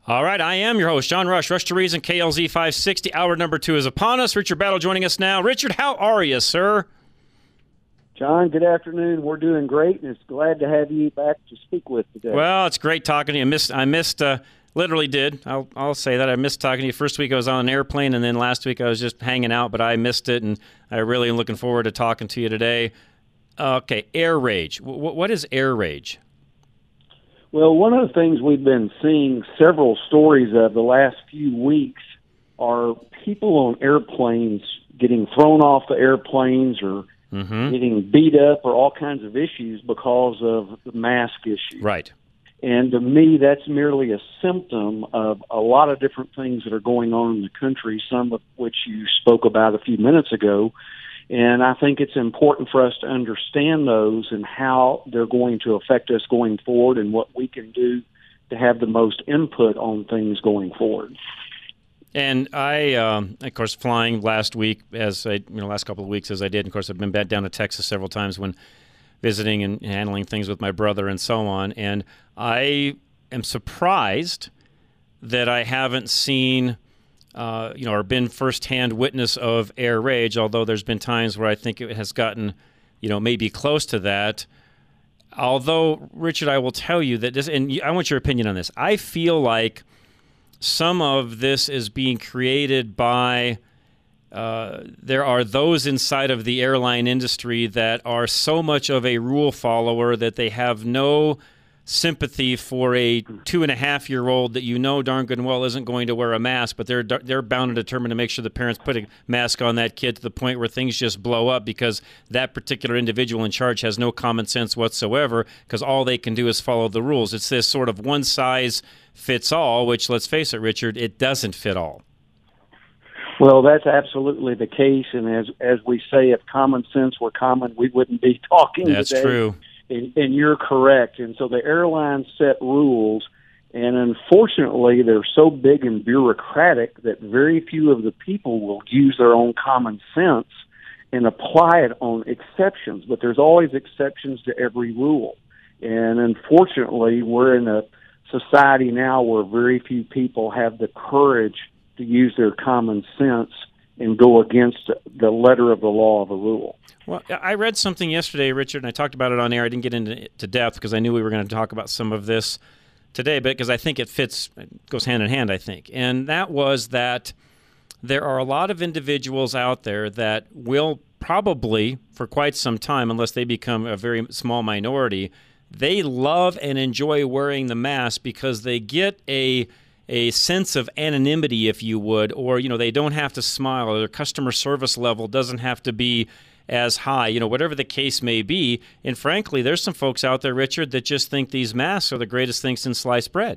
All right, I am your host, John Rush, Rush to Reason, KLZ 560. Hour number 2 is upon us. Richard Battle joining us now. Richard, how are you, sir? John, good afternoon. We're doing great, and it's glad to have you back to speak with today. Well, it's great talking to you. I missed, literally did. I'll say that. I missed talking to you. First week I was on an airplane, and then last week I was just hanging out, but I missed it, and I really am looking forward to talking to you today. Okay, air rage. What is air rage? Well, one of the things we've been seeing several stories of the last few weeks are people on airplanes getting thrown off the airplanes or getting beat up or all kinds of issues because of the mask issue. Right. And to me, that's merely a symptom of a lot of different things that are going on in the country, some of which you spoke about a few minutes ago. And I think it's important for us to understand those and how they're going to affect us going forward and what we can do to have the most input on things going forward. And I, of course, flying last week, last couple of weeks as I did. Of course, I've been back down to Texas several times when visiting and handling things with my brother and so on. And I am surprised that I haven't seen or been firsthand witness of air rage, although there's been times where I think it has gotten, maybe close to that. Although, Richard, I will tell you that this, and I want your opinion on this, I feel like some of this is being created by, there are those inside of the airline industry that are so much of a rule follower that they have no sympathy for a 2.5-year-old that darn good and well isn't going to wear a mask, but they're bound and determined to make sure the parents put a mask on that kid to the point where things just blow up because that particular individual in charge has no common sense whatsoever because all they can do is follow the rules. It's this sort of one size fits all, which, let's face it, Richard, it doesn't fit all. Well, that's absolutely the case, and as we say, if common sense were common, we wouldn't be talking today. That's true. And you're correct. And so the airlines set rules, and unfortunately, they're so big and bureaucratic that very few of the people will use their own common sense and apply it on exceptions. But there's always exceptions to every rule. And unfortunately, we're in a society now where very few people have the courage to use their common sense and go against the letter of the law of a rule. Well, I read something yesterday, Richard, and I talked about it on air. I didn't get into it to depth because I knew we were going to talk about some of this today, but because I think it goes hand in hand, I think. And that was that there are a lot of individuals out there that will probably, for quite some time, unless they become a very small minority, they love and enjoy wearing the mask because they get a sense of anonymity, if you would, or, they don't have to smile, or their customer service level doesn't have to be as high, whatever the case may be. And frankly, there's some folks out there, Richard, that just think these masks are the greatest thing since sliced bread.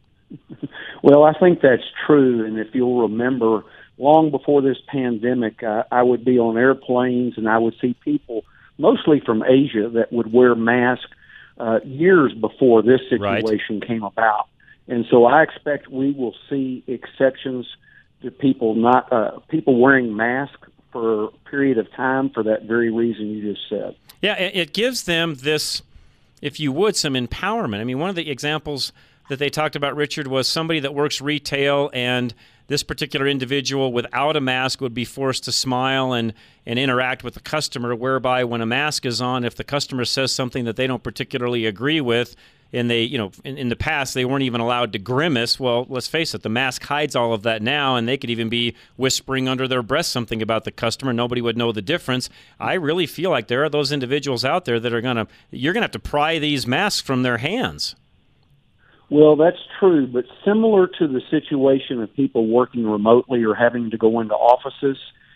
Well, I think that's true. And if you'll remember, long before this pandemic, I would be on airplanes and I would see people, mostly from Asia, that would wear masks years before this situation came about. And so I expect we will see exceptions to people wearing masks for a period of time for that very reason you just said. Yeah, it gives them this, if you would, some empowerment. I mean, one of the examples that they talked about, Richard, was somebody that works retail, and this particular individual without a mask would be forced to smile and interact with the customer, whereby when a mask is on, if the customer says something that they don't particularly agree with, and they, in the past, they weren't even allowed to grimace. Well, let's face it, the mask hides all of that now, and they could even be whispering under their breath something about the customer. Nobody would know the difference. I really feel like there are those individuals out there that you're going to have to pry these masks from their hands. Well, that's true, but similar to the situation of people working remotely or having to go into offices,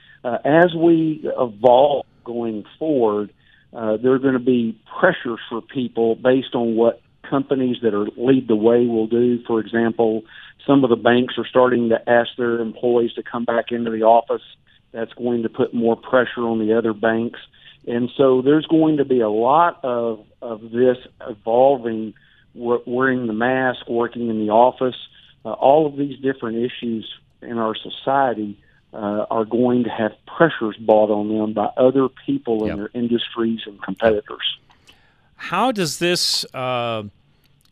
as we evolve going forward, there are going to be pressures for people based on what companies that are lead the way will do. For example, some of the banks are starting to ask their employees to come back into the office. That's going to put more pressure on the other banks. And so there's going to be a lot of this evolving, wearing the mask, working in the office. All of these different issues in our society are going to have pressures brought on them by other people in their industries and competitors. How does this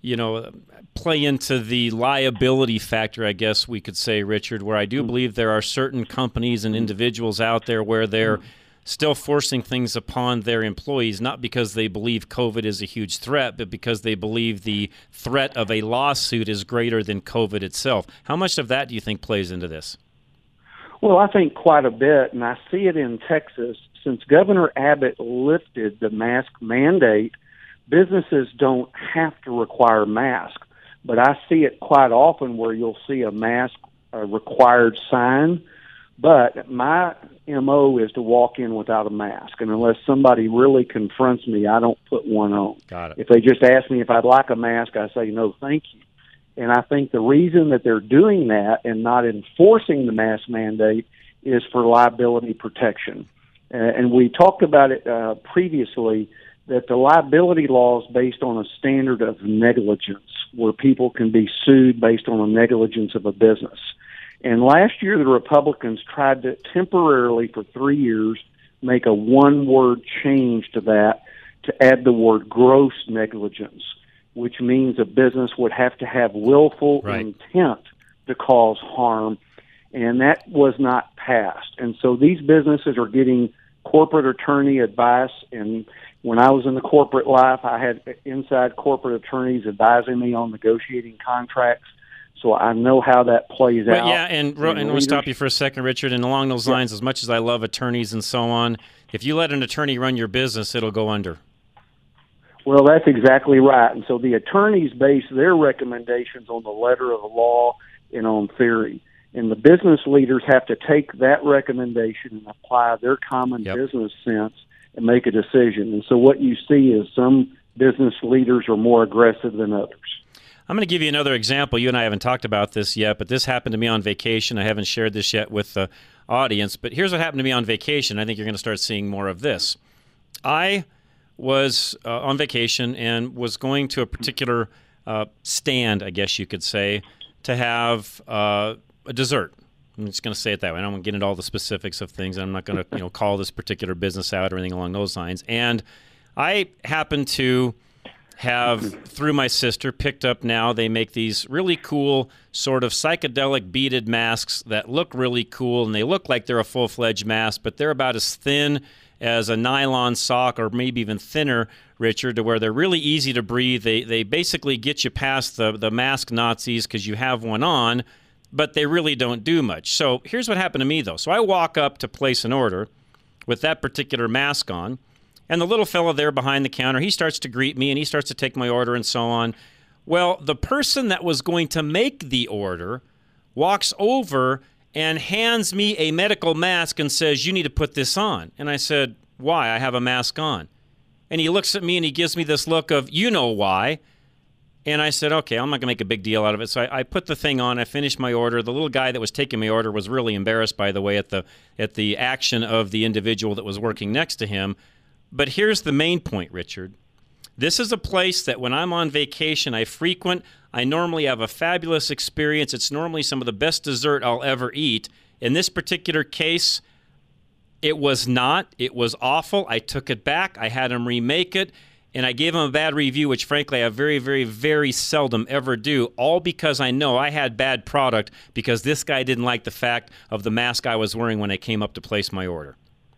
play into the liability factor, I guess we could say, Richard, where I do believe there are certain companies and individuals out there where they're still forcing things upon their employees, not because they believe COVID is a huge threat, but because they believe the threat of a lawsuit is greater than COVID itself. How much of that do you think plays into this? Well, I think quite a bit, and I see it in Texas. Since Governor Abbott lifted the mask mandate, businesses don't have to require masks, but I see it quite often where you'll see a mask required sign, but my MO is to walk in without a mask, and unless somebody really confronts me, I don't put one on. Got it. If they just ask me if I'd like a mask, I say, no, thank you. And I think the reason that they're doing that and not enforcing the mask mandate is for liability protection. And we talked about it previously, that the liability law is based on a standard of negligence, where people can be sued based on the negligence of a business. And last year, the Republicans tried to temporarily, for 3 years, make a one-word change to that to add the word gross negligence, which means a business would have to have willful intent to cause harm, and that was not passed. And so these businesses are getting corporate attorney advice, and when I was in the corporate life, I had inside corporate attorneys advising me on negotiating contracts. So I know how that plays out. Yeah, and we'll stop you for a second, Richard. And along those lines, as much as I love attorneys and so on, if you let an attorney run your business, it'll go under. Well, that's exactly right. And so the attorneys base their recommendations on the letter of the law and on theory. And the business leaders have to take that recommendation and apply their common business sense and make a decision. And so what you see is some business leaders are more aggressive than others. I'm going to give you another example. You and I haven't talked about this yet, but this happened to me on vacation. I haven't shared this yet with the audience, but here's what happened to me on vacation. I think you're going to start seeing more of this. I was on vacation and was going to a particular stand, I guess you could say, to have a dessert. I'm just going to say it that way. I don't want to get into all the specifics of things. I'm not going to call this particular business out or anything along those lines. And I happened to have, through my sister, picked up now, they make these really cool sort of psychedelic beaded masks that look really cool, and they look like they're a full-fledged mask, but they're about as thin as a nylon sock or maybe even thinner, Richard, to where they're really easy to breathe. They basically get you past the mask Nazis because you have one on, but they really don't do much. So here's what happened to me, though. So I walk up to place an order with that particular mask on, and the little fellow there behind the counter, he starts to greet me, and he starts to take my order and so on. Well, the person that was going to make the order walks over and hands me a medical mask and says, "You need to put this on." And I said, "Why? I have a mask on." And he looks at me and he gives me this look of, "You know why." And I said, okay, I'm not going to make a big deal out of it. So I put the thing on. I finished my order. The little guy that was taking my order was really embarrassed, by the way, at the action of the individual that was working next to him. But here's the main point, Richard. This is a place that when I'm on vacation, I frequent. I normally have a fabulous experience. It's normally some of the best dessert I'll ever eat. In this particular case, it was not. It was awful. I took it back. I had him remake it. And I gave him a bad review, which frankly I very, very, very seldom ever do, all because I know I had bad product because this guy didn't like the fact of the mask I was wearing when I came up to place my order.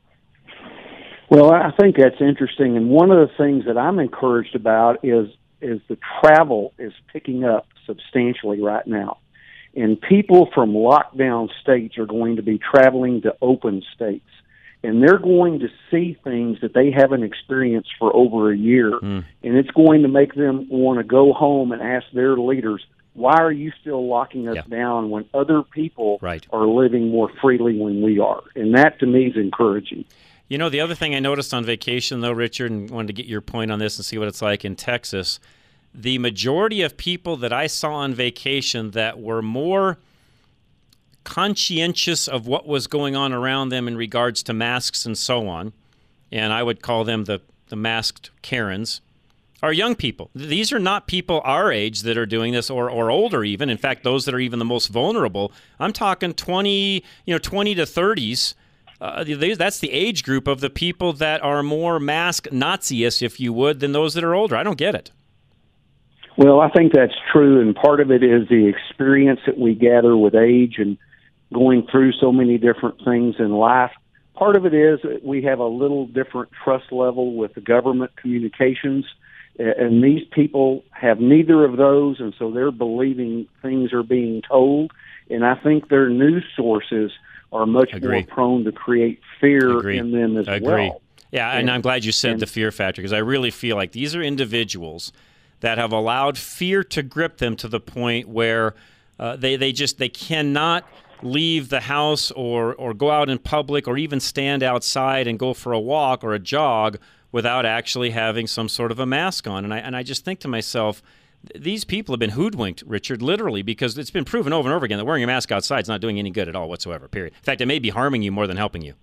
Well, I think that's interesting. And one of the things that I'm encouraged about is the travel is picking up substantially right now. And people from lockdown states are going to be traveling to open states. And they're going to see things that they haven't experienced for over a year. And it's going to make them want to go home and ask their leaders, why are you still locking us down when other people are living more freely when we are? And that, to me, is encouraging. You know, the other thing I noticed on vacation, though, Richard, and wanted to get your point on this and see what it's like in Texas, the majority of people that I saw on vacation that were more conscientious of what was going on around them in regards to masks and so on, and I would call them the masked Karens, are young people. These are not people our age that are doing this or older even. In fact, those that are even the most vulnerable. I'm talking 20 to 30s. That's the age group of the people that are more mask Nazi-ish, if you would, than those that are older. I don't get it. Well, I think that's true, and part of it is the experience that we gather with age and going through so many different things in life. Part of it is that we have a little different trust level with the government communications, and these people have neither of those, and so they're believing things are being told. And I think their news sources are much more prone to create fear in them as well. Yeah, and I'm glad you said the fear factor, because I really feel like these are individuals that have allowed fear to grip them to the point where they cannot leave the house or go out in public or even stand outside and go for a walk or a jog without actually having some sort of a mask on. And I just think to myself, these people have been hoodwinked, Richard, literally, because it's been proven over and over again that wearing a mask outside is not doing any good at all whatsoever, period. In fact, it may be harming you more than helping you.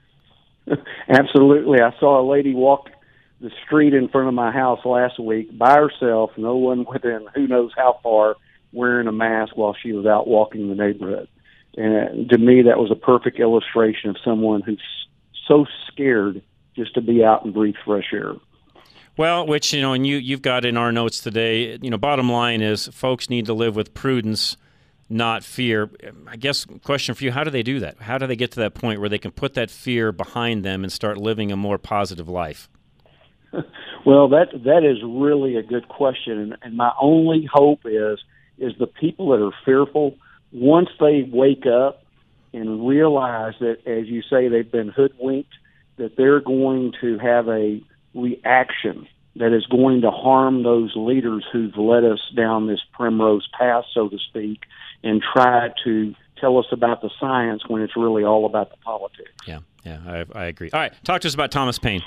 Absolutely. I saw a lady walk the street in front of my house last week by herself, no one within who knows how far, wearing a mask while she was out walking the neighborhood. And to me, that was a perfect illustration of someone who's so scared just to be out and breathe fresh air. Well, which, and you've got in our notes today, bottom line is folks need to live with prudence, not fear. I guess question for you, how do they do that? How do they get to that point where they can put that fear behind them and start living a more positive life? Well, that is really a good question. And my only hope is the people that are fearful, once they wake up and realize that, as you say, they've been hoodwinked, that they're going to have a reaction that is going to harm those leaders who've led us down this primrose path, so to speak, and try to tell us about the science when it's really all about the politics. Yeah, I agree. All right, talk to us about Thomas Paine.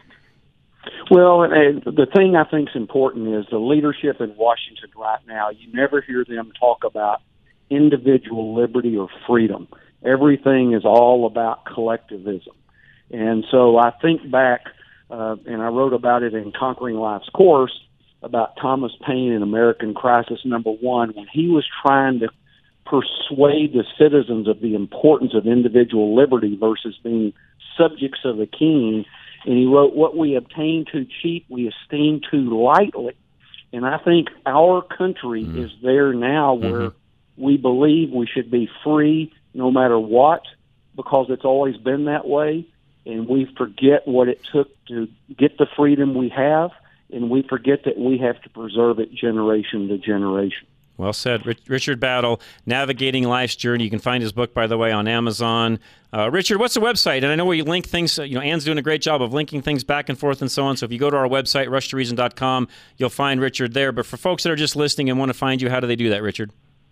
Well, and the thing I think is important is the leadership in Washington right now. You never hear them talk about individual liberty or freedom. Everything is all about collectivism. And so I think back, and I wrote about it in Conquering Life's Course, about Thomas Paine in American Crisis #1, when he was trying to persuade the citizens of the importance of individual liberty versus being subjects of the king. And he wrote, "What we obtain too cheap, we esteem too lightly." And I think our country is there now where we believe we should be free no matter what, because it's always been that way. And we forget what it took to get the freedom we have, and we forget that we have to preserve it generation to generation. Well said. Richard Battle, Navigating Life's Journey. You can find his book, by the way, on Amazon. Richard, what's the website? And I know where you link things. Anne's doing a great job of linking things back and forth and so on. So if you go to our website, rushtoreason.com, you'll find Richard there. But for folks that are just listening and want to find you, how do they do that, Richard?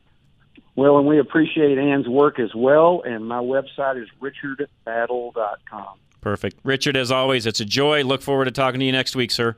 Well, and we appreciate Anne's work as well. And my website is richardbattle.com. Perfect. Richard, as always, it's a joy. Look forward to talking to you next week, sir.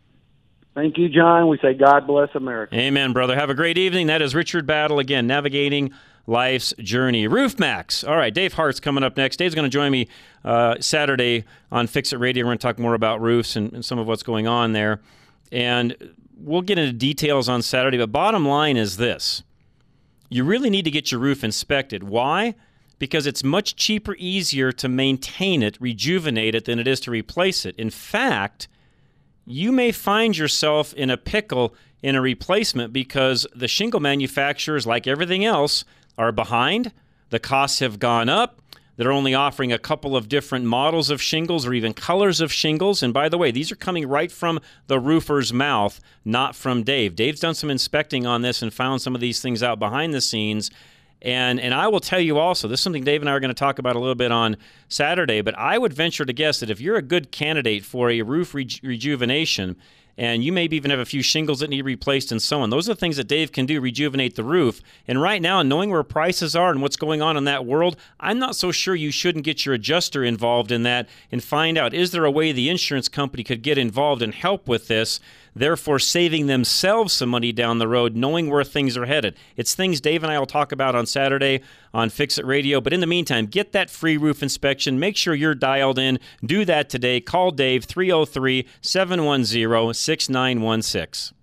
Thank you, John. We say God bless America. Amen, brother. Have a great evening. That is Richard Battle, again, Navigating Life's Journey. Roof Max. All right, Dave Hart's coming up next. Dave's going to join me Saturday on Fix It Radio. We're going to talk more about roofs and some of what's going on there. And we'll get into details on Saturday, but bottom line is this. You really need to get your roof inspected. Why? Because it's much cheaper, easier to maintain it, rejuvenate it, than it is to replace it. In fact, you may find yourself in a pickle in a replacement because the shingle manufacturers, like everything else, are behind. The costs have gone up. They're only offering a couple of different models of shingles or even colors of shingles. And by the way, these are coming right from the roofer's mouth, not from Dave. Dave's done some inspecting on this and found some of these things out behind the scenes. And I will tell you also, this is something Dave and I are going to talk about a little bit on Saturday, but I would venture to guess that if you're a good candidate for a roof rejuvenation, and you maybe even have a few shingles that need replaced and so on, those are the things that Dave can do, rejuvenate the roof. And right now, knowing where prices are and what's going on in that world, I'm not so sure you shouldn't get your adjuster involved in that and find out, is there a way the insurance company could get involved and help with this, therefore saving themselves some money down the road, knowing where things are headed. It's things Dave and I will talk about on Saturday on Fix It Radio. But in the meantime, get that free roof inspection. Make sure you're dialed in. Do that today. Call Dave, 303-710-6916.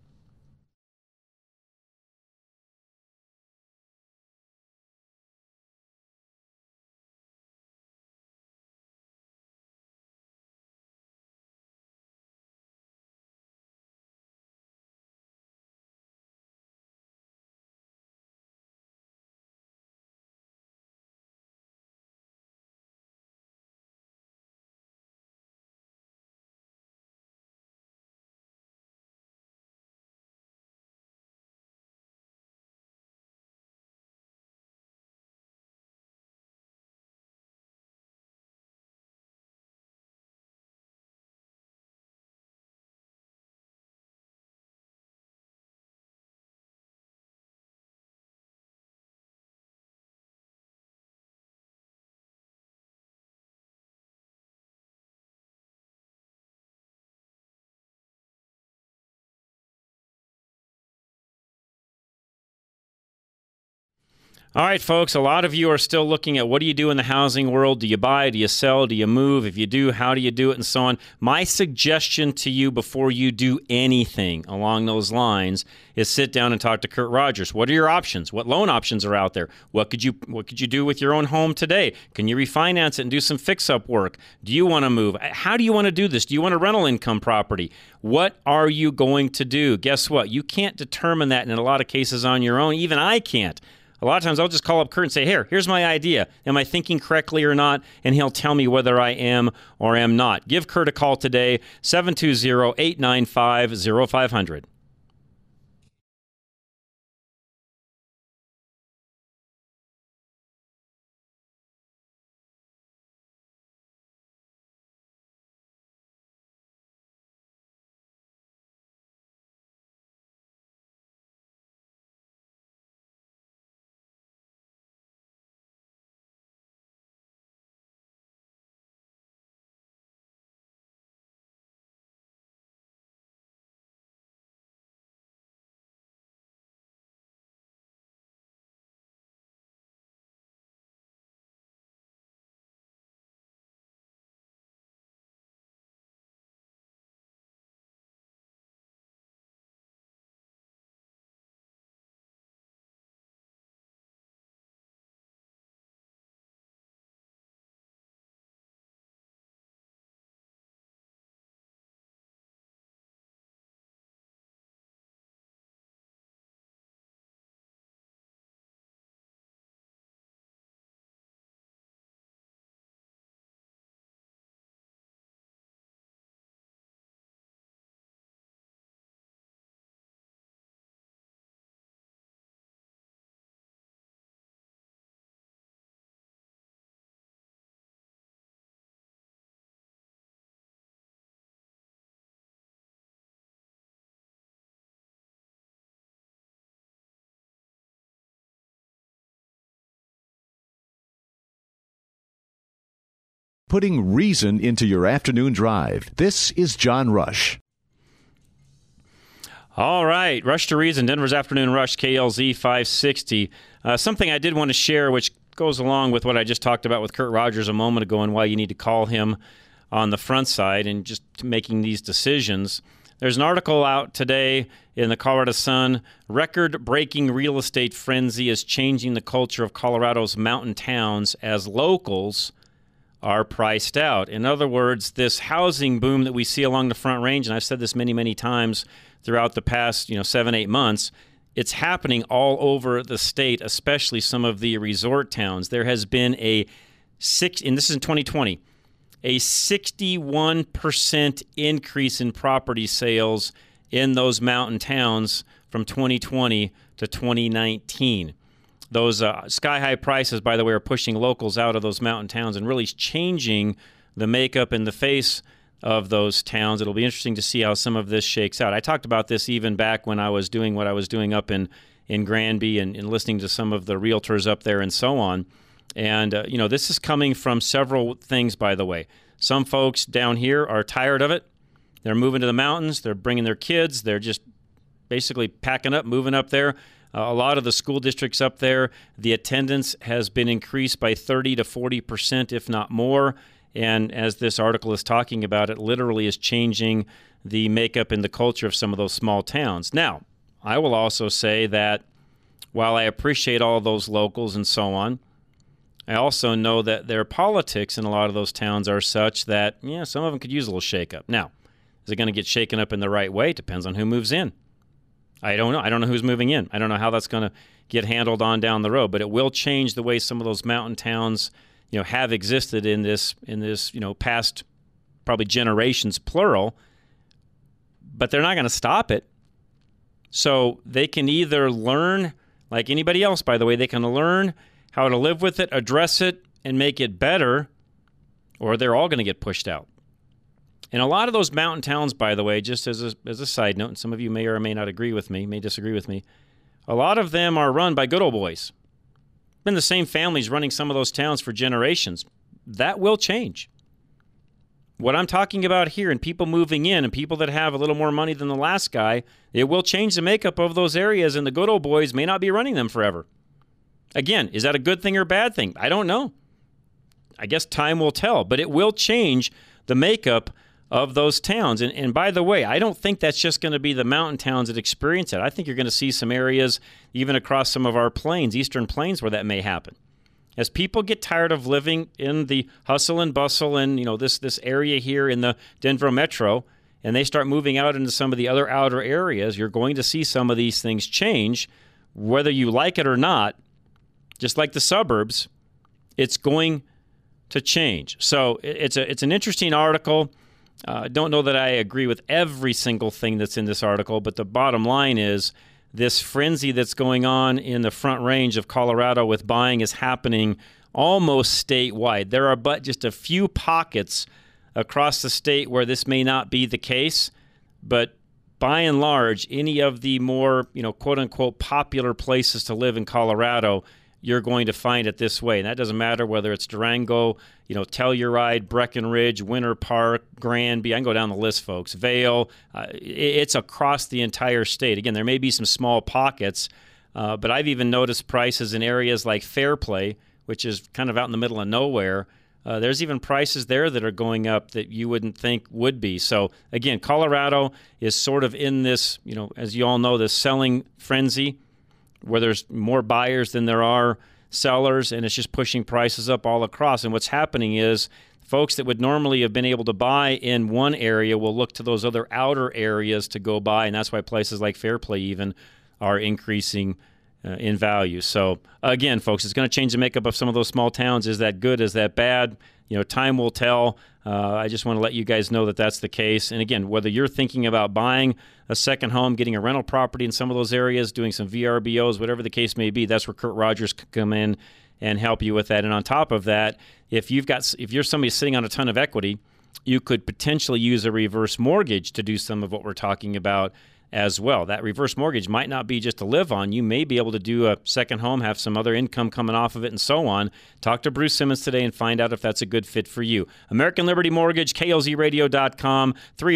All right, folks, a lot of you are still looking at what do you do in the housing world? Do you buy? Do you sell? Do you move? If you do, how do you do it? And so on. My suggestion to you before you do anything along those lines is sit down and talk to Kurt Rogers. What are your options? What loan options are out there? What could you do with your own home today? Can you refinance it and do some fix-up work? Do you want to move? How do you want to do this? Do you want a rental income property? What are you going to do? Guess what? You can't determine that in a lot of cases on your own. Even I can't. A lot of times I'll just call up Kurt and say, here's my idea. Am I thinking correctly or not? And he'll tell me whether I am or am not. Give Kurt a call today, 720-895-0500. Putting reason into your afternoon drive. This is John Rush. All right, Rush to Reason, Denver's Afternoon Rush, KLZ 560. Something I did want to share, which goes along with what I just talked about with Kurt Rogers a moment ago and why you need to call him on the front side and just making these decisions. There's an article out today in the Colorado Sun. Record-breaking real estate frenzy is changing the culture of Colorado's mountain towns as locals are priced out. In other words, this housing boom that we see along the Front Range, and I've said this many, many times throughout the past 7-8 months, it's happening all over the state, especially some of the resort towns. There has been and this is in 2020, a 61% increase in property sales in those mountain towns from 2020 to 2019. Those sky-high prices, by the way, are pushing locals out of those mountain towns and really changing the makeup and the face of those towns. It'll be interesting to see how some of this shakes out. I talked about this even back when I was doing what I was doing up in Granby and listening to some of the realtors up there and so on. And, this is coming from several things, by the way. Some folks down here are tired of it. They're moving to the mountains. They're bringing their kids. They're just basically packing up, moving up there. A lot of the school districts up there, the attendance has been increased by 30 to 40%, if not more. And as this article is talking about, it literally is changing the makeup and the culture of some of those small towns. Now, I will also say that while I appreciate all those locals and so on, I also know that their politics in a lot of those towns are such that, some of them could use a little shakeup. Now, is it going to get shaken up in the right way? It depends on who moves in. I don't know. I don't know who's moving in. I don't know how that's going to get handled on down the road, but it will change the way some of those mountain towns, have existed in this, past probably generations, plural, but they're not going to stop it. So they can either learn, like anybody else, by the way, they can learn how to live with it, address it, and make it better, or they're all going to get pushed out. And a lot of those mountain towns, by the way, just as a side note, and some of you may or may not agree with me, may disagree with me, a lot of them are run by good old boys. Been the same families running some of those towns for generations. That will change. What I'm talking about here, and people moving in, and people that have a little more money than the last guy, it will change the makeup of those areas, and the good old boys may not be running them forever. Again, is that a good thing or a bad thing? I don't know. I guess time will tell, but it will change the makeup of those towns. And by the way, I don't think that's just going to be the mountain towns that experience it. I think you're going to see some areas, even across some of our plains, eastern plains, where that may happen. As people get tired of living in the hustle and bustle and this area here in the Denver metro, and they start moving out into some of the other outer areas, you're going to see some of these things change, whether you like it or not. Just like the suburbs, it's going to change. So it's an interesting article. Don't know that I agree with every single thing that's in this article, but the bottom line is this frenzy that's going on in the Front Range of Colorado with buying is happening almost statewide. There are but just a few pockets across the state where this may not be the case, but by and large, any of the more, quote-unquote popular places to live in Colorado, you're going to find it this way. And that doesn't matter whether it's Durango, Telluride, Breckenridge, Winter Park, Granby. I can go down the list, folks. Vail. It's across the entire state. Again, there may be some small pockets, but I've even noticed prices in areas like Fairplay, which is kind of out in the middle of nowhere. There's even prices there that are going up that you wouldn't think would be. So, again, Colorado is sort of in this, as you all know, this selling frenzy, where there's more buyers than there are sellers, and it's just pushing prices up all across. And what's happening is folks that would normally have been able to buy in one area will look to those other outer areas to go buy, and that's why places like Fairplay even are increasing in value. So, again, folks, it's going to change the makeup of some of those small towns. Is that good? Is that bad? Time will tell. I just want to let you guys know that that's the case. And again, whether you're thinking about buying a second home, getting a rental property in some of those areas, doing some VRBOs, whatever the case may be, that's where Kurt Rogers could come in and help you with that. And on top of that, if you're somebody sitting on a ton of equity, you could potentially use a reverse mortgage to do some of what we're talking about as well. That reverse mortgage might not be just to live on. You may be able to do a second home, have some other income coming off of it, and so on. Talk to Bruce Simmons today and find out if that's a good fit for you. American Liberty Mortgage, KLZradio.com,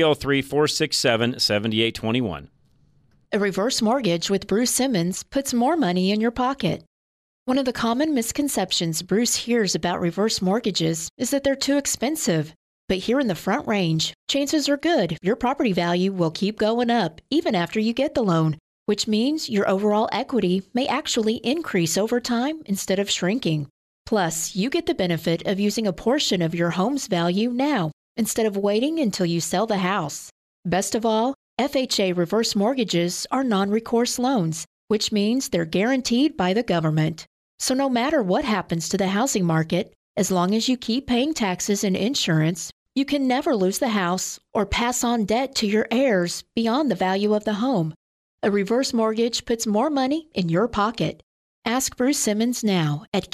303-467-7821. A reverse mortgage with Bruce Simmons puts more money in your pocket. One of the common misconceptions Bruce hears about reverse mortgages is that they're too expensive. But here in the Front Range, chances are good your property value will keep going up even after you get the loan, which means your overall equity may actually increase over time instead of shrinking. Plus, you get the benefit of using a portion of your home's value now instead of waiting until you sell the house. Best of all, FHA reverse mortgages are non-recourse loans, which means they're guaranteed by the government. So no matter what happens to the housing market, as long as you keep paying taxes and insurance, you can never lose the house or pass on debt to your heirs beyond the value of the home. A reverse mortgage puts more money in your pocket. Ask Bruce Simmons now at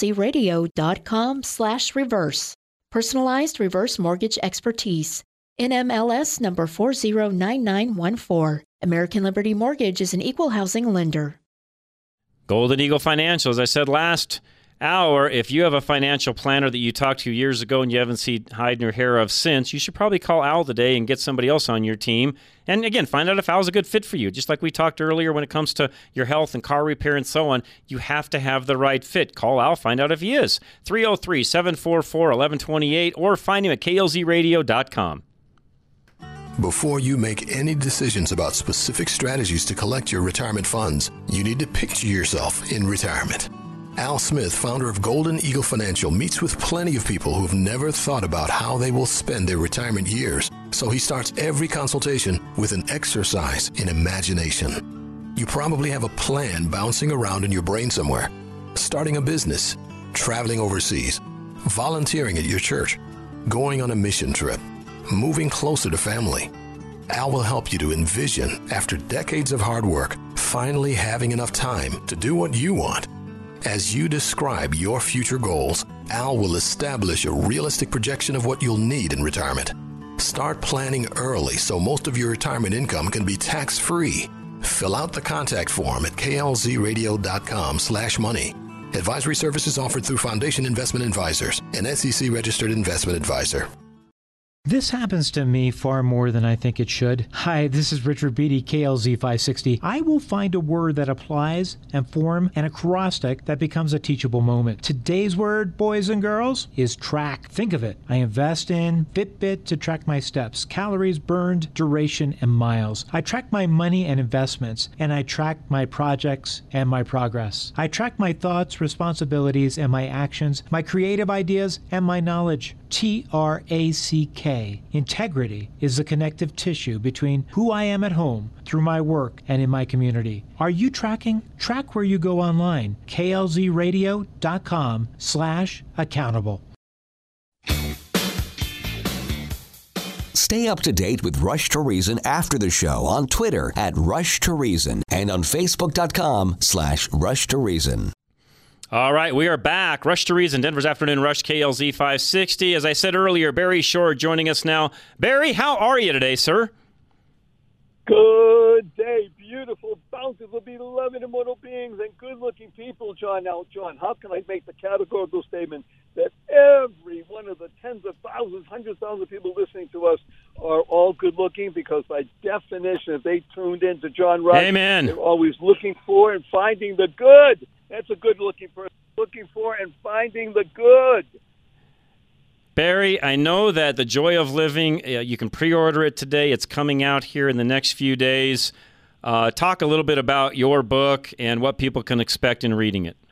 klzradio.com/reverse. Personalized reverse mortgage expertise. NMLS number 409914. American Liberty Mortgage is an equal housing lender. Golden Eagle Financial, as I said last hour, if you have a financial planner that you talked to years ago and you haven't seen hide nor hair of since, you should probably call Al today and get somebody else on your team. And again, find out if Al's a good fit for you. Just like we talked earlier when it comes to your health and car repair and so on, you have to have the right fit. Call Al, find out if he is. 303-744-1128 or find him at klzradio.com. Before you make any decisions about specific strategies to collect your retirement funds, you need to picture yourself in retirement. Al Smith, founder of Golden Eagle Financial, meets with plenty of people who've never thought about how they will spend their retirement years. So he starts every consultation with an exercise in imagination. You probably have a plan bouncing around in your brain somewhere. Starting a business, traveling overseas, volunteering at your church, going on a mission trip, moving closer to family. Al will help you to envision, after decades of hard work, finally having enough time to do what you want. As you describe your future goals, Al will establish a realistic projection of what you'll need in retirement. Start planning early so most of your retirement income can be tax-free. Fill out the contact form at klzradio.com/money. Advisory services offered through Foundation Investment Advisors, an SEC-registered investment advisor. This happens to me far more than I think it should. Hi, this is Richard Beatty, KLZ 560. I will find a word that applies and form an acrostic that becomes a teachable moment. Today's word, boys and girls, is track. Think of it. I invest in Fitbit to track my steps, calories burned, duration, and miles. I track my money and investments, and I track my projects and my progress. I track my thoughts, responsibilities, and my actions, my creative ideas, and my knowledge. TRACK. Integrity is the connective tissue between who I am at home, through my work, and in my community. Are you tracking? Track where you go online. klzradio.com/accountable. Stay up to date with Rush to Reason after the show on Twitter @Rush to Reason and on Facebook.com/Rush to Reason. All right, we are back. Rush to Reason, Denver's Afternoon Rush, KLZ 560. As I said earlier, Barry Shore joining us now. Barry, how are you today, sir? Good day, beautiful, bountiful, beloved, immortal beings, and good-looking people, John. Now, John, how can I make the categorical statement that every one of the tens of thousands, hundreds of thousands of people listening to us are all good-looking? Because by definition, if they tuned in to John Rush, Amen, they're always looking for and finding the good. That's a good-looking person, looking for and finding the good. Barry, I know that The Joy of Living, you can pre-order it today. It's coming out here in the next few days. Talk a little bit about your book and what people can expect in reading it.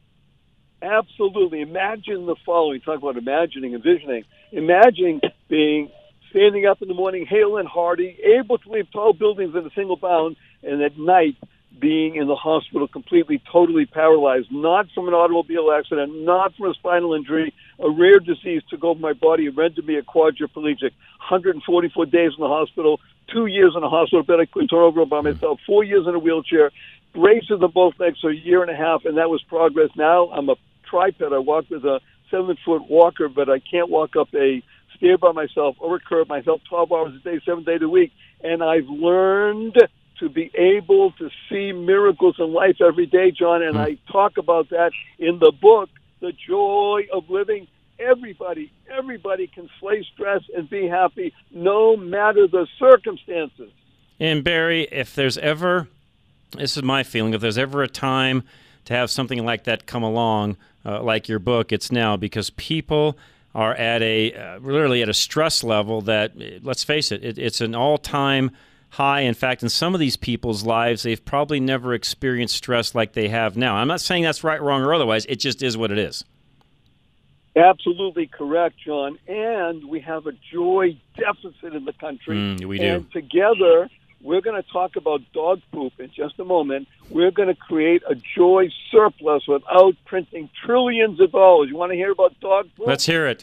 Absolutely. Imagine the following. Talk about imagining and visioning. Imagine standing up in the morning, hale and hearty, able to leave tall buildings in a single bound, and at night being in the hospital completely, totally paralyzed, not from an automobile accident, not from a spinal injury. A rare disease took over my body and rendered me a quadriplegic. 144 days in the hospital, 2 years in a hospital bed I couldn't turn over by myself, 4 years in a wheelchair, braces on both legs for a year and a half, and that was progress. Now I'm a triped. I walk with a 7-foot walker, but I can't walk up a stair by myself or a curb myself 12 hours a day, 7 days a week. And I've learned to be able to see miracles in life every day, John, and I talk about that in the book, The Joy of Living. Everybody can slay stress and be happy no matter the circumstances. And Barry, if there's ever, this is my feeling, if there's ever a time to have something like that come along, like your book, it's now, because people are at literally at a stress level that, let's face it, it's an all-time high. In fact, in some of these people's lives, they've probably never experienced stress like they have now. I'm not saying that's right, wrong, or otherwise. It just is what it is. Absolutely correct, John. And we have a joy deficit in the country. We do. And together, we're going to talk about dog poop in just a moment. We're going to create a joy surplus without printing trillions of dollars. You want to hear about dog poop? Let's hear it.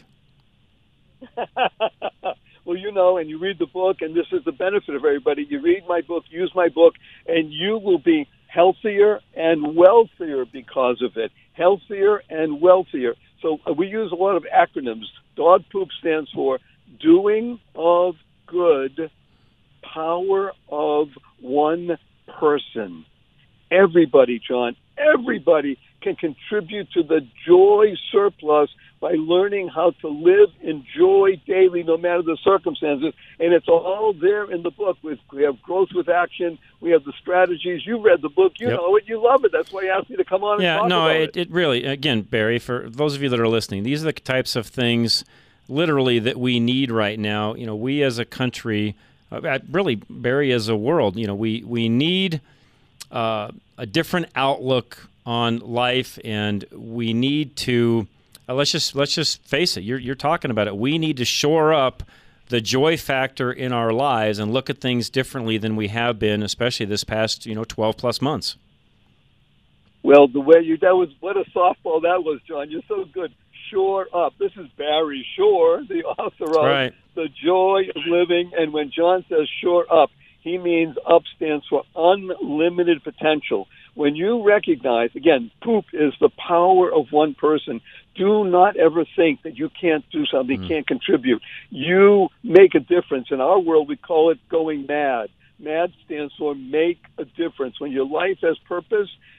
Well, you know, and you read the book, and this is the benefit of everybody. You read my book, use my book, and you will be healthier and wealthier because of it. Healthier and wealthier. So we use a lot of acronyms. Dog poop stands for Doing of Good, Power of One Person. Everybody, John, everybody can contribute to the joy surplus by learning how to live in joy daily, no matter the circumstances. And it's all there in the book. We have growth with action. We have the strategies. You read the book. You know it. You love it. That's why you asked me to come on and talk about it. It really, again, Barry, for those of you that are listening, these are the types of things literally that we need right now. You know, we as a country, really, Barry, as a world, you know, we need a different outlook on life, and we need to let's just face it. You're talking about it. We need to shore up the joy factor in our lives and look at things differently than we have been, especially this past 12 plus months. Well, the way what a softball that was, John. You're so good. Shore up. This is Barry Shore, the author of The Joy of Living, and when John says shore up, he means UP stands for unlimited potential. When you recognize, again, poop is the power of one person. Do not ever think that you can't do something, can't contribute. You make a difference. In our world, we call it going mad. MAD stands for make a difference. When your life has purpose,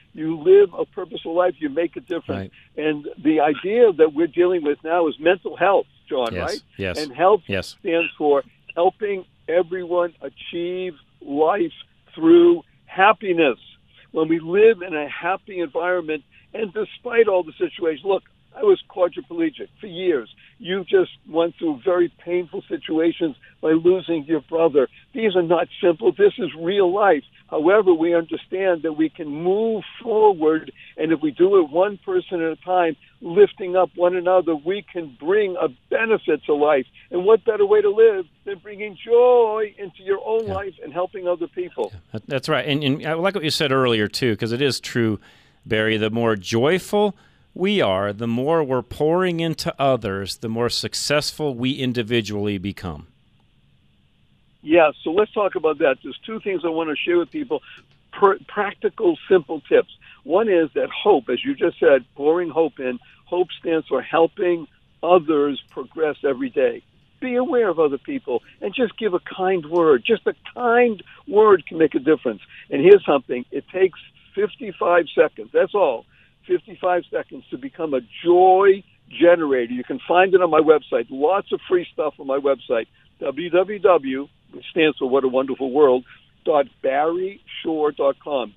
You live a purposeful life. You make a difference. Right. And the idea that we're dealing with now is mental health, John, Yes. right? Yes. And health Yes. stands for helping everyone achieve life through happiness. When we live in a happy environment, and despite all the situations, look, I was quadriplegic for years. You just went through very painful situations by losing your brother. These are not simple. This is real life. However, we understand that we can move forward, and if we do it one person at a time, lifting up one another, we can bring a benefit to life. And what better way to live than bringing joy into your own life and helping other people? That's right. And I like what you said earlier, too, because it is true, Barry. The more joyful we are, the more we're pouring into others, the more successful we individually become. Yeah, so let's talk about that. There's two things I want to share with people, practical, simple tips. One is that hope, as you just said, pouring hope in. Hope stands for helping others progress every day. Be aware of other people and just give a kind word. Just a kind word can make a difference. And here's something. It takes 55 seconds. That's all. 55 seconds to become a joy generator. You can find it on my website. Lots of free stuff on my website, www, which stands for What a Wonderful World, .barryshore.com,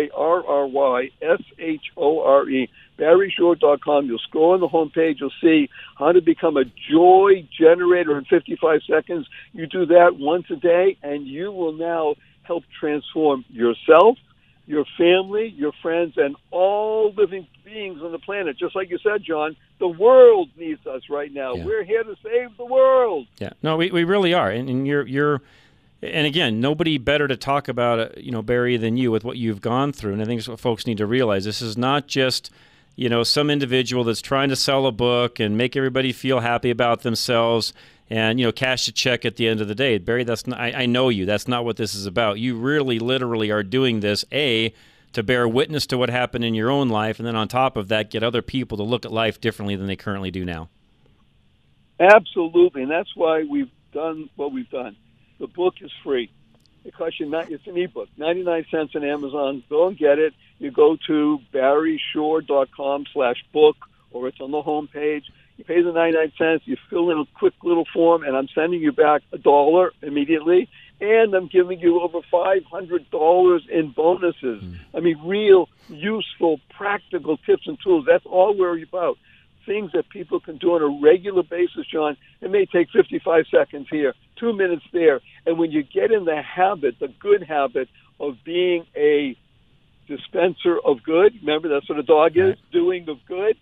BARRYSHORE, barryshore.com. You'll scroll on the homepage. You'll see how to become a joy generator in 55 seconds. You do that once a day, and you will now help transform yourself, your family, your friends, and all living beings on the planet. Just like you said, John, the world needs us right now. Yeah. We're here to save the world. Yeah, no, we really are. And you're, and again, nobody better to talk about it, Barry, than you with what you've gone through. And I think that's what folks need to realize. This is not just, some individual that's trying to sell a book and make everybody feel happy about themselves and, cash a check at the end of the day. Barry, that's not, I know you. That's not what this is about. You really literally are doing this, to bear witness to what happened in your own life, and then on top of that, get other people to look at life differently than they currently do now. Absolutely, and that's why we've done what we've done. The book is free. It costs you it's an ebook, 99 cents on Amazon. Go and get it. You go to barryshore.com/book, or it's on the homepage. You pay the 99 cents, you fill in a quick little form, and I'm sending you back $1 immediately, and I'm giving you over $500 in bonuses. I mean, real, useful, practical tips and tools. That's all we're about. Things that people can do on a regular basis, John. It may take 55 seconds here, 2 minutes there. And when you get in the habit, the good habit of being a dispenser of good, remember that's what a dog is, doing of good,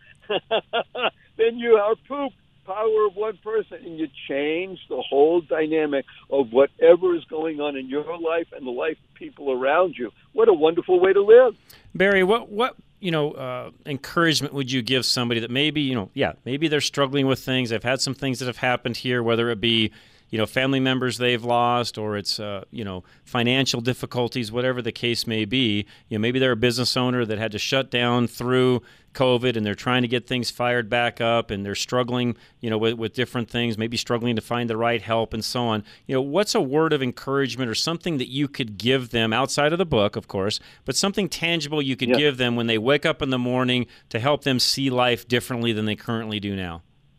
then you are power of one person, and you change the whole dynamic of whatever is going on in your life and the life of people around you. What a wonderful way to live. Barry, what encouragement would you give somebody that maybe, maybe they're struggling with things. They've had some things that have happened here, whether it be, family members they've lost, or it's, financial difficulties, whatever the case may be. Maybe they're a business owner that had to shut down through COVID, and they're trying to get things fired back up, and they're struggling, with different things, maybe struggling to find the right help and so on. What's a word of encouragement or something that you could give them outside of the book, of course, but something tangible you could give them when they wake up in the morning to help them see life differently than they currently do now?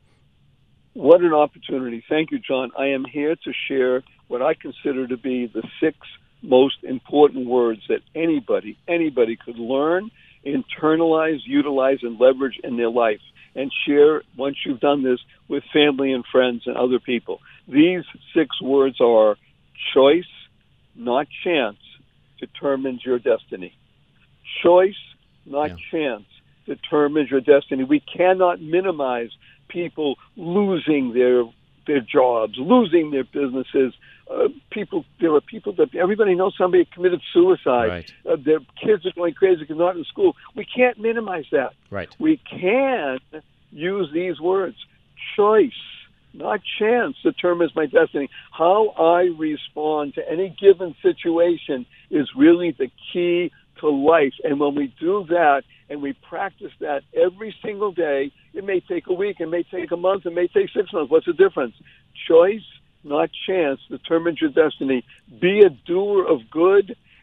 What an opportunity. Thank you, John. I am here to share what I consider to be the 6 most important words that anybody could learn, internalize, utilize, and leverage in their life, and share, once you've done this, with family and friends and other people. These 6 words are: choice, not chance, determines your destiny. Choice, not chance, determines your destiny. We cannot minimize people losing their jobs, losing their businesses. There are people that everybody knows somebody committed suicide. Right. Their kids are going crazy because they're not in school. We can't minimize that. Right. We can use these words: choice, not chance, determines my destiny. How I respond to any given situation is really the key to life. And when we do that and we practice that every single day, it may take a week, it may take a month, it may take 6 months. What's the difference? Choice, not chance, determines your destiny. Be a doer of good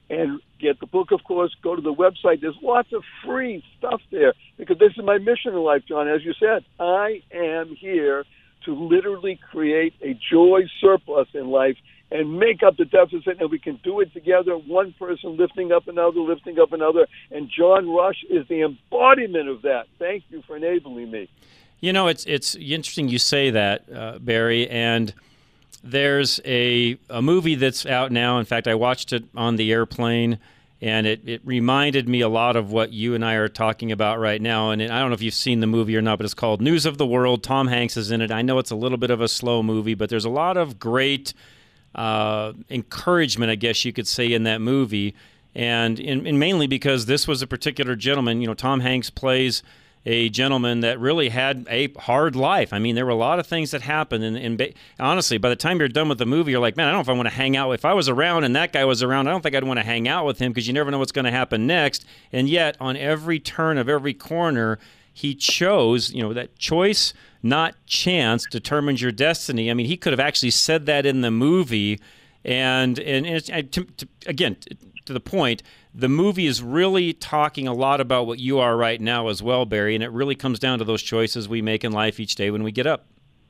and get the book, of course. Go to the website. There's lots of free stuff there because this is my mission in life, John. As you said, I am here to literally create a joy surplus in life and make up the deficit, and we can do it together, one person lifting up another, and John Rush is the embodiment of that. Thank you for enabling me. You know, it's interesting you say that, Barry, and there's a movie that's out now. In fact, I watched it on the airplane, and it reminded me a lot of what you and I are talking about right now. And I don't know if you've seen the movie or not, but it's called News of the World. Tom Hanks is in it. I know it's a little bit of a slow movie, but there's a lot of great encouragement, I guess you could say, in that movie. And mainly because this was a particular gentleman. You know, Tom Hanks plays a gentleman that really had a hard life. I mean, there were a lot of things that happened. And honestly, by the time you're done with the movie, you're like, man, I don't know if I want to hang out. If I was around and that guy was around, I don't think I'd want to hang out with him because you never know what's going to happen next. And yet, on every turn of every corner, he chose, you know, that choice, not chance, determines your destiny. I mean, he could have actually said that in the movie. And it's, again, to the point, the movie is really talking a lot about what you are right now as well, Barry, and it really comes down to those choices we make in life each day when we get up.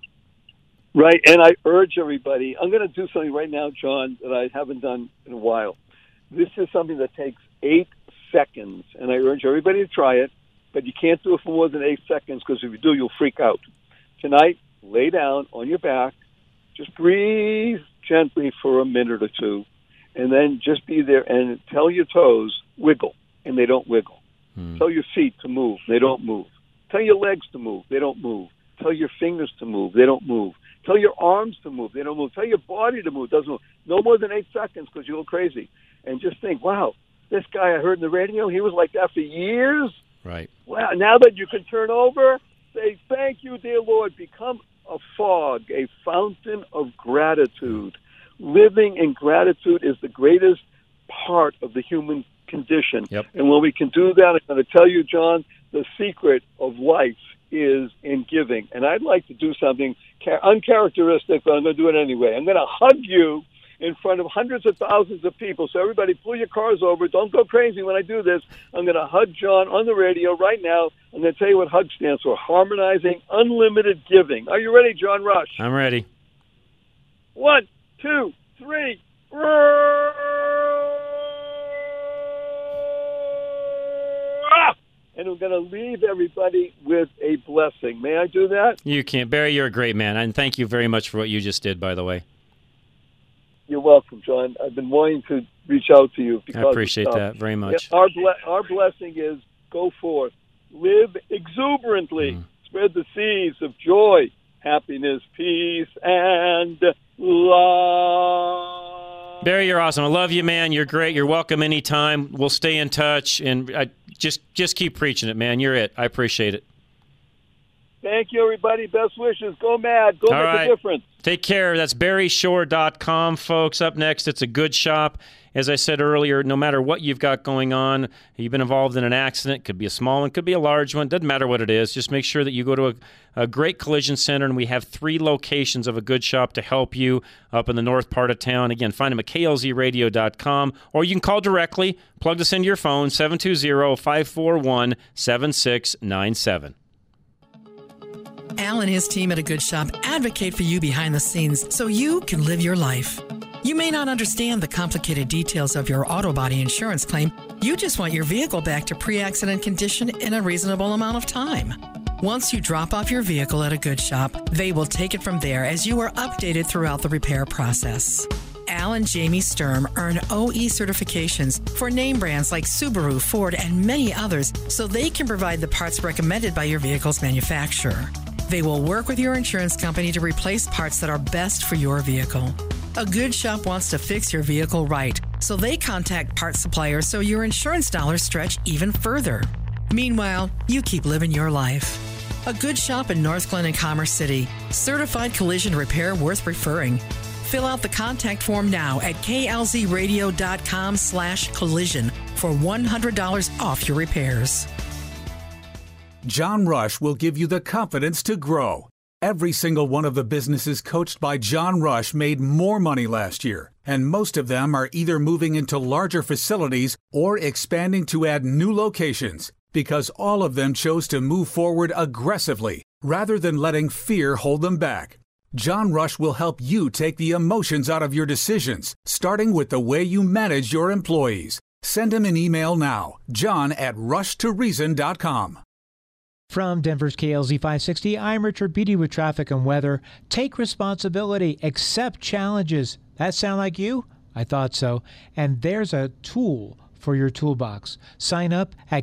Right, and I urge everybody, I'm going to do something right now, John, that I haven't done in a while. This is something that takes 8 seconds, and I urge everybody to try it, but you can't do it for more than 8 seconds because if you do, you'll freak out. Tonight, lay down on your back, just breathe gently for a minute or two, and then just be there and tell your toes, wiggle, and they don't wiggle. Tell your feet to move, they don't move. Tell your legs to move, they don't move. Tell your fingers to move, they don't move. Tell your arms to move, they don't move. Tell your body to move, doesn't move. No more than 8 seconds because you go crazy. And just think, wow, this guy I heard in the radio, he was like that for years. Right. Wow, now that you can turn over, say, thank you, dear Lord. Become a fog, a fountain of gratitude. Living in gratitude is the greatest part of the human condition. Yep. And when we can do that, I'm going to tell you, John, the secret of life is in giving. And I'd like to do something uncharacteristic, but I'm going to do it anyway. I'm going to hug you in front of hundreds of thousands of people. So everybody pull your cars over. Don't go crazy when I do this. I'm going to hug John on the radio right now. I'm going to tell you what HUG stands for, Harmonizing Unlimited Giving. Are you ready, John Rush? I'm ready. 1, 2, 3. And we're going to leave everybody with a blessing. May I do that? You can. Barry, you're a great man. And thank you very much for what you just did, by the way. You're welcome, John. I've been wanting to reach out to you. Because I appreciate that very much. Our blessing is go forth. Live exuberantly. Spread the seeds of joy, happiness, peace, and love. Barry, you're awesome. I love you, man. You're great. You're welcome anytime. We'll stay in touch, and just keep preaching it, man. You're it. I appreciate it. Thank you, everybody. Best wishes. Go mad. Go make a difference. Take care. That's BarryShore.com, folks. Up next, it's a good shop. As I said earlier, no matter what you've got going on, you've been involved in an accident, could be a small one, could be a large one, doesn't matter what it is. Just make sure that you go to a great collision center, and we have 3 locations of a good shop to help you up in the north part of town. Again, find them at klzradio.com, or you can call directly. Plug this into your phone, 720-541-7697. Al and his team at A Good Shop advocate for you behind the scenes so you can live your life. You may not understand the complicated details of your auto body insurance claim. You just want your vehicle back to pre-accident condition in a reasonable amount of time. Once you drop off your vehicle at A Good Shop, they will take it from there as you are updated throughout the repair process. Al and Jamie Sturm earn OE certifications for name brands like Subaru, Ford, and many others so they can provide the parts recommended by your vehicle's manufacturer. They will work with your insurance company to replace parts that are best for your vehicle. A Good Shop wants to fix your vehicle right, so they contact parts suppliers so your insurance dollars stretch even further. Meanwhile, you keep living your life. A Good Shop in North Glen and Commerce City. Certified collision repair worth referring. Fill out the contact form now at klzradio.com/collision for $100 off your repairs. John Rush will give you the confidence to grow. Every single one of the businesses coached by John Rush made more money last year, and most of them are either moving into larger facilities or expanding to add new locations, because all of them chose to move forward aggressively rather than letting fear hold them back. John Rush will help you take the emotions out of your decisions, starting with the way you manage your employees. Send him an email now, john@rushtoreason.com. From Denver's KLZ 560, I'm Richard Beatty with traffic and weather. Take responsibility, accept challenges. That sound like you? I thought so. And there's a tool for your toolbox. Sign up at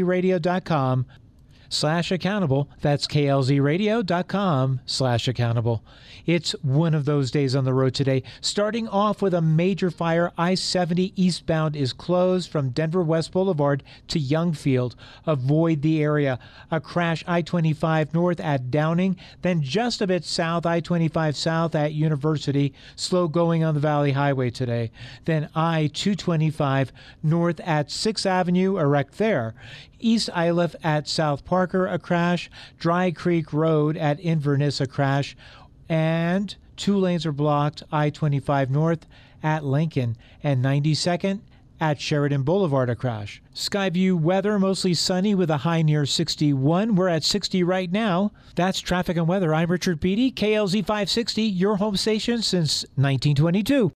klzradio.com/accountable. That's klzradio.com/accountable. It's one of those days on the road today. Starting off with a major fire, I-70 eastbound is closed from Denver West Boulevard to Youngfield. Avoid the area. A crash I-25 north at Downing, then just a bit south, I-25 south at University. Slow going on the Valley Highway today. Then I-225 north at 6th Avenue, a wreck there. East Iliff at South Parker, a crash. Dry Creek Road at Inverness, a crash. And 2 lanes are blocked, I-25 north at Lincoln, and 92nd at Sheridan Boulevard, a crash. Skyview weather, mostly sunny with a high near 61. We're at 60 right now. That's traffic and weather. I'm Richard Beatty, KLZ 560, your home station since 1922.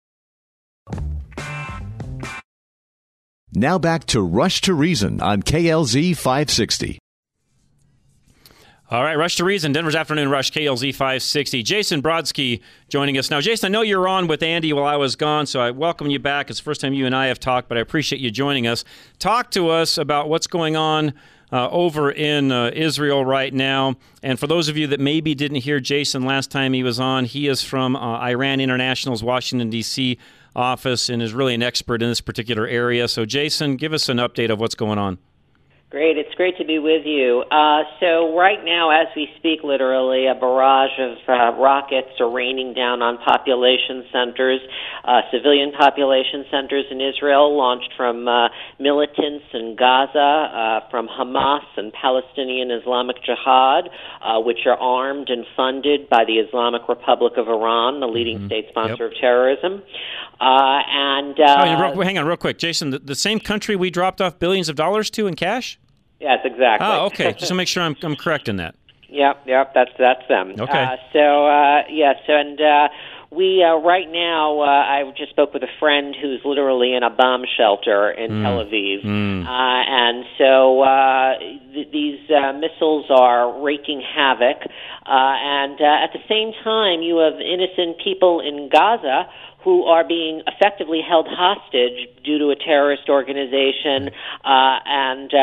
Now back to Rush to Reason on KLZ 560. All right, Rush to Reason, Denver's Afternoon Rush, KLZ 560. Jason Brodsky joining us now. Jason, I know you were on with Andy while I was gone, so I welcome you back. It's the first time you and I have talked, but I appreciate you joining us. Talk to us about what's going on over in Israel right now. And for those of you that maybe didn't hear Jason last time he was on, he is from Iran International's Washington, D.C. office and is really an expert in this particular area. So, Jason, give us an update of what's going on. Great. It's great to be with you. So right now, as we speak, literally, a barrage of rockets are raining down on population centers, civilian population centers in Israel, launched from militants in Gaza, from Hamas and Palestinian Islamic Jihad, which are armed and funded by the Islamic Republic of Iran, the leading state sponsor of terrorism. Hang on real quick. Jason, the same country we dropped off billions of dollars to in cash? Yes, exactly. Oh, okay. Just to make sure I'm correct in that. Yep, that's them. Okay. We right now, I just spoke with a friend who's literally in a bomb shelter in Tel Aviv, and so these missiles are wreaking havoc, and at the same time, you have innocent people in Gaza who are being effectively held hostage due to a terrorist organization and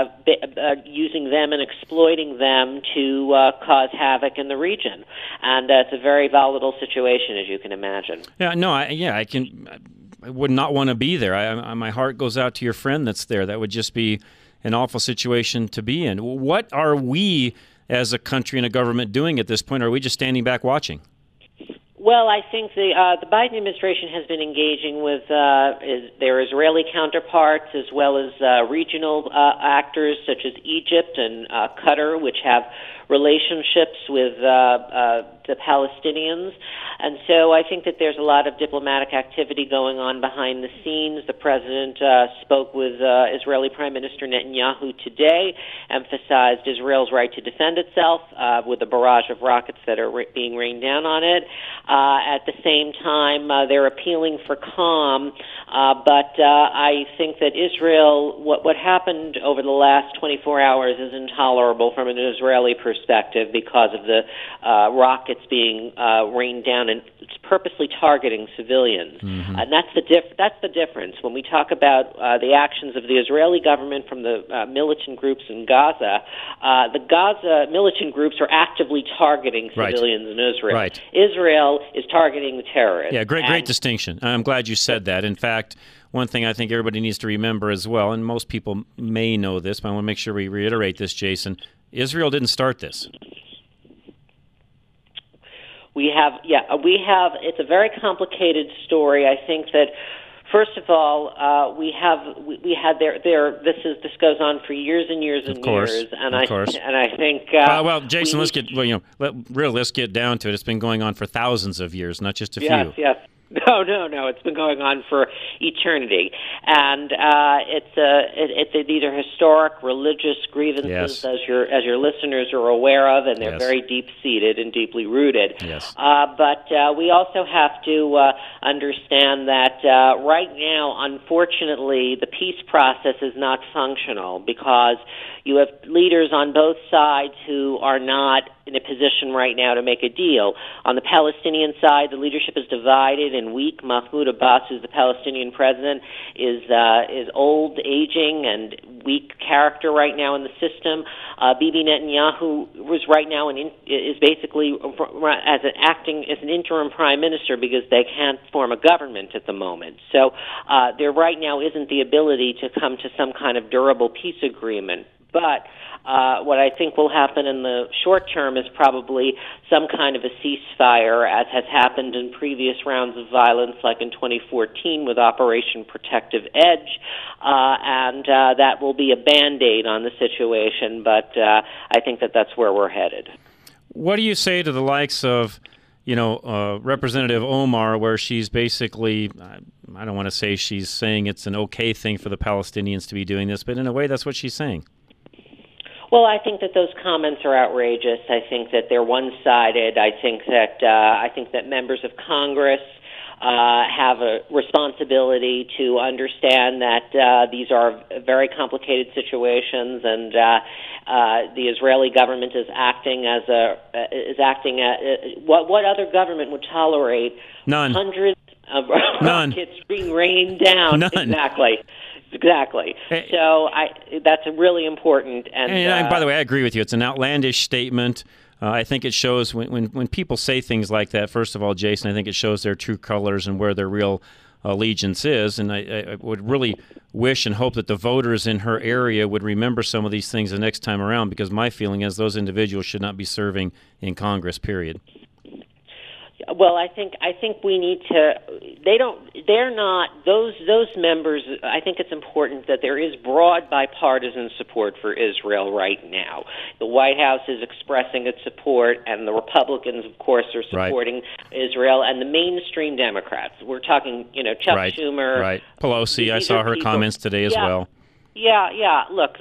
using them and exploiting them to cause havoc in the region. And it's a very volatile situation, as you can imagine. Yeah, no, I would not want to be there. My heart goes out to your friend that's there. That would just be an awful situation to be in. What are we as a country and a government doing at this point? Or are we just standing back watching? Well, I think the Biden administration has been engaging with their Israeli counterparts as well as regional actors such as Egypt and Qatar, which have relationships with the Palestinians. And so I think that there's a lot of diplomatic activity going on behind the scenes. The president spoke with Israeli Prime Minister Netanyahu today, emphasized Israel's right to defend itself with a barrage of rockets that are being rained down on it. At the same time, they're appealing for calm. But I think that Israel, what happened over the last 24 hours is intolerable from an Israeli perspective because of the rockets being rained down and it's purposely targeting civilians. And that's the difference. When we talk about the actions of the Israeli government from the militant groups in Gaza, the Gaza militant groups are actively targeting civilians in Israel. Right. Israel is targeting the terrorists. Yeah, great distinction. I'm glad you said that. In fact, one thing I think everybody needs to remember as well, and most people may know this, but I want to make sure we reiterate this, Jason, Israel didn't start this. We have, it's a very complicated story. I think that First of all, we had this goes on for years and years and years, and I think well, Jason, let's get down to it. It's been going on for thousands of years, not just a few. Yes. No. It's been going on for eternity, and these are historic religious grievances, as your listeners are aware of, and they're very deep seated and deeply rooted. Yes. But we also have to understand that right now, unfortunately, the peace process is not functional because you have leaders on both sides who are not in a position right now to make a deal. On the Palestinian side, the leadership is divided and weak. Mahmoud Abbas, who's the Palestinian president, is old, aging, and weak character right now in the system. Bibi Netanyahu was right now is basically acting as an interim prime minister because they can't form a government at the moment. So there right now isn't the ability to come to some kind of durable peace agreement. But what I think will happen in the short term is probably some kind of a ceasefire, as has happened in previous rounds of violence, like in 2014 with Operation Protective Edge, and that will be a Band-Aid on the situation, but I think that's where we're headed. What do you say to the likes of, Representative Omar, where she's basically, I don't want to say she's saying it's an okay thing for the Palestinians to be doing this, but in a way that's what she's saying? Well, I think that those comments are outrageous. I think that they're one-sided. I think that members of Congress have a responsibility to understand that these are very complicated situations, and the Israeli government is acting what other government would tolerate? None. Hundreds of rockets being rained down. None. Exactly. So that's really important. And by the way, I agree with you. It's an outlandish statement. I think it shows when people say things like that, first of all, Jason, I think it shows their true colors and where their real allegiance is. And I would really wish and hope that the voters in her area would remember some of these things the next time around, because my feeling is those individuals should not be serving in Congress, period. Well, I think we need to. They're not those members. I think it's important that there is broad bipartisan support for Israel right now. The White House is expressing its support, and the Republicans, of course, are supporting Israel, and the mainstream Democrats. We're talking, Chuck Schumer, right? Pelosi. I saw her comments today as well. Yeah. Look,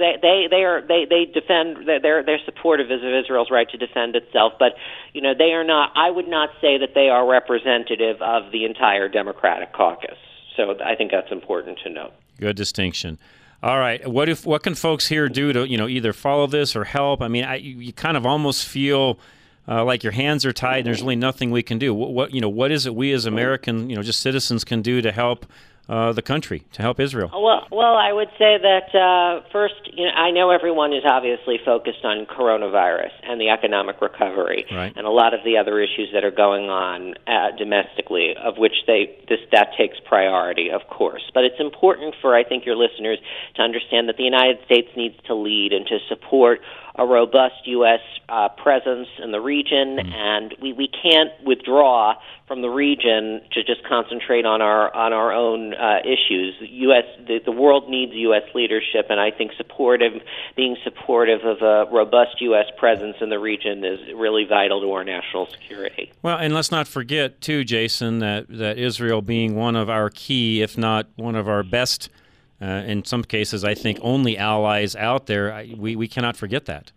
they defend. They're supportive of Israel's right to defend itself, but they are not. I would not say that they are representative of the entire Democratic caucus. So I think that's important to note. Good distinction. All right, what can folks here do to either follow this or help? I mean, you kind of almost feel like your hands are tied. And there's really nothing we can do. What is it we as American just citizens can do to help the country, to help Israel? Well, I would say that first, I know everyone is obviously focused on coronavirus and the economic recovery, right, and a lot of the other issues that are going on domestically, of which that takes priority, of course. But it's important for, I think, your listeners to understand that the United States needs to lead and to support a robust U.S. Presence in the region, and we can't withdraw from the region to just concentrate on our own issues. The world needs U.S. leadership, and I think being supportive of a robust U.S. presence in the region is really vital to our national security. Well, and let's not forget, too, Jason, that Israel being one of our key, if not one of our best, in some cases, I think, only allies out there, we cannot forget that.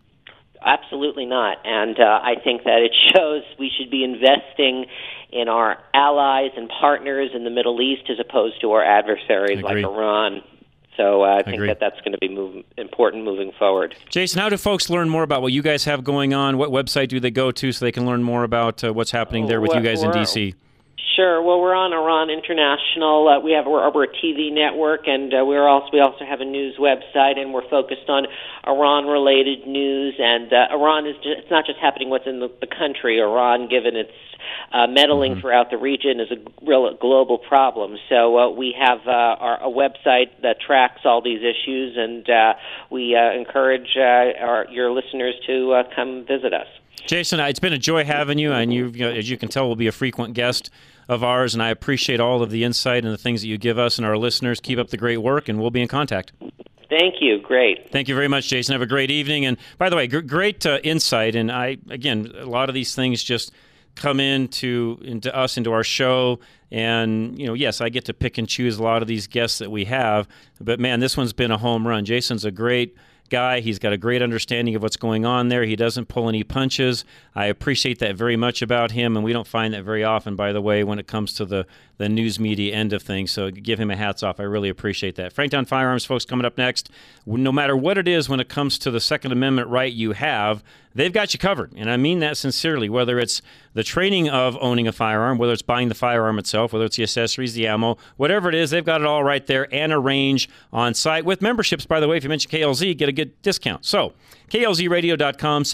Absolutely not. And I think that it shows we should be investing in our allies and partners in the Middle East as opposed to our adversaries like Iran. So I think that's going to be important moving forward. Jason, how do folks learn more about what you guys have going on? What website do they go to so they can learn more about what's happening there with you guys in D.C.? Sure. Well, we're on Iran International. We're a TV network, and we also have a news website, and we're focused on Iran-related news. And Iran it's not just happening within the country. Iran, given its meddling throughout the region, is a real global problem. So we have a website that tracks all these issues, and we encourage your listeners to come visit us. Jason, it's been a joy having you, and as you can tell, will be a frequent guest of ours, and I appreciate all of the insight and the things that you give us and our listeners. Keep up the great work, and we'll be in contact. Thank you. Great. Thank you very much, Jason. Have a great evening. And by the way, great insight. And a lot of these things just come into us, into our show. And, yes, I get to pick and choose a lot of these guests that we have. But, man, this one's been a home run. Jason's a great guy. He's got a great understanding of what's going on there. He doesn't pull any punches. I appreciate that very much about him, and we don't find that very often, by the way, when it comes to the news media end of things. So give him a hats off. I really appreciate that. Franktown Firearms, folks, coming up next. No matter what it is when it comes to the Second Amendment right you have, they've got you covered. And I mean that sincerely, whether it's the training of owning a firearm, whether it's buying the firearm itself, whether it's the accessories, the ammo, whatever it is, they've got it all right there and a range on site. With memberships, by the way, if you mention KLZ, get a good discount. So, KLZradio.com,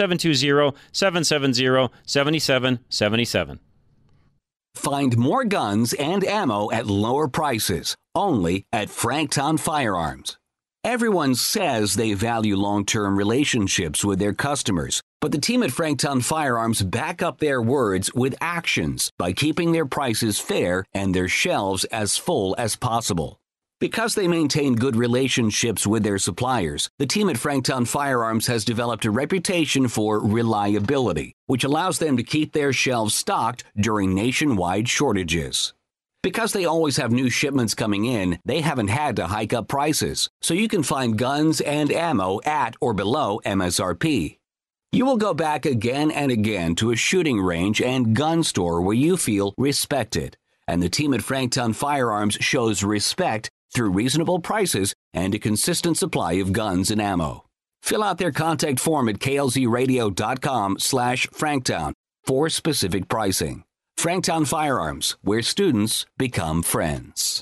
720-770-7777. Find more guns and ammo at lower prices, only at Franktown Firearms. Everyone says they value long-term relationships with their customers, but the team at Franktown Firearms back up their words with actions by keeping their prices fair and their shelves as full as possible. Because they maintain good relationships with their suppliers, the team at Franktown Firearms has developed a reputation for reliability, which allows them to keep their shelves stocked during nationwide shortages. Because they always have new shipments coming in, they haven't had to hike up prices, so you can find guns and ammo at or below MSRP. You will go back again and again to a shooting range and gun store where you feel respected, and the team at Franktown Firearms shows respect through reasonable prices and a consistent supply of guns and ammo. Fill out their contact form at klzradio.com/Franktown for specific pricing. Franktown Firearms, where students become friends.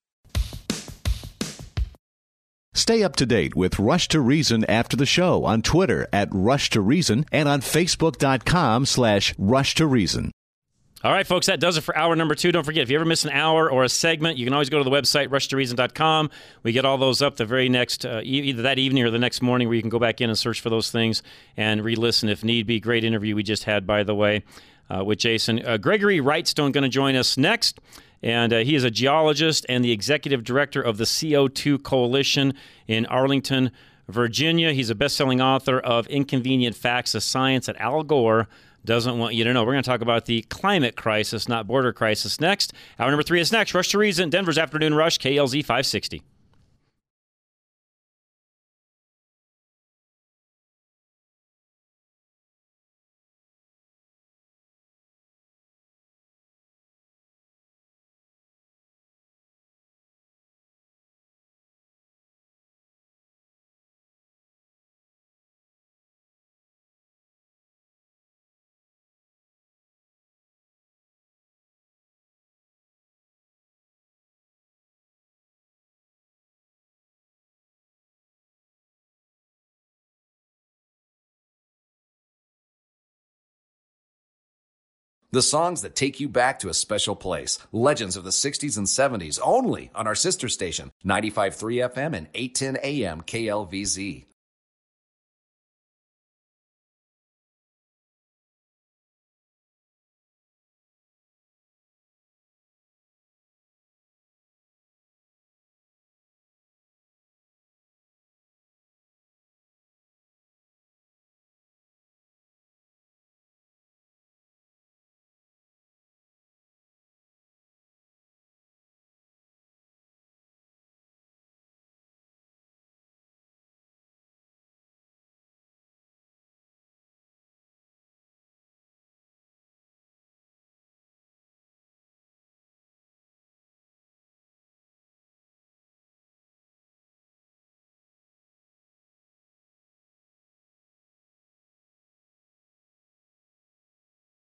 Stay up to date with Rush to Reason after the show on Twitter at Rush to Reason and on Facebook.com/Rush to Reason. All right, folks, that does it for hour number 2. Don't forget, if you ever miss an hour or a segment, you can always go to the website, rushtoreason.com. We get all those up the very next, either that evening or the next morning, where you can go back in and search for those things and re-listen if need be. Great interview we just had, by the way, with Jason. Gregory Wrightstone going to join us next. And he is a geologist and the executive director of the CO2 Coalition in Arlington, Virginia. He's a best-selling author of Inconvenient Facts of Science that Al Gore doesn't want you to know. We're going to talk about the climate crisis, not border crisis, next. Hour number 3 is next. Rush to Reason, Denver's Afternoon Rush, KLZ 560. The songs that take you back to a special place. Legends of the 60s and 70s, only on our sister station, 95.3 FM and 810 AM KLVZ.